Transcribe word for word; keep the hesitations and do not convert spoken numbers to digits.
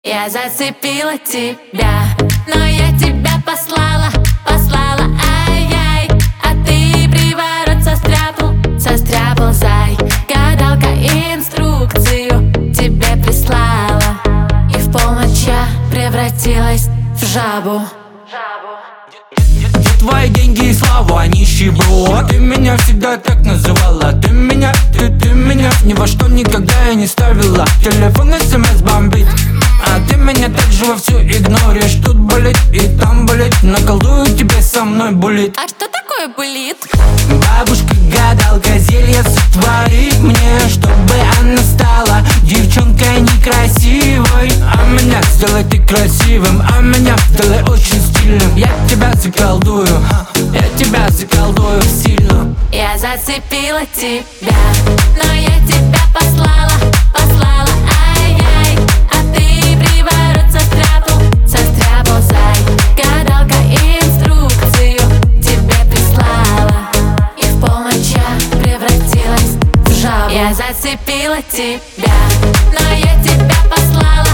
Я зацепила тебя, но я тебя послала, послала, ай-яй. А ты приворот состряпал, состряпал, зай. Гадалка инструкцию тебе прислала, и в полночь я превратилась в жабу. Твои деньги и славу, а нищеброд. Ты меня всегда так называла. Ты меня, ты, ты меня ни во что никогда я не ставила. Телефон смс бомбит, а ты меня так же вовсю игноришь. Тут болит и там болит, наколдую тебе со мной булит. А что такое булит? Бабушка-гадалка зелье сотворит мне, чтобы она стала девчонкой некрасивой. А меня сделай ты красивым, а меня сделай очень стильным. Я тебя заколдую, я тебя заколдую сильно. Я зацепила тебя, но я тебя послала, послала, ай-яй. А ты приворот состряпал, состряпал, зай. Гадалка инструкцию тебе прислала, и в полночь я превратилась в жабу. Я зацепила тебя, но я тебя послала.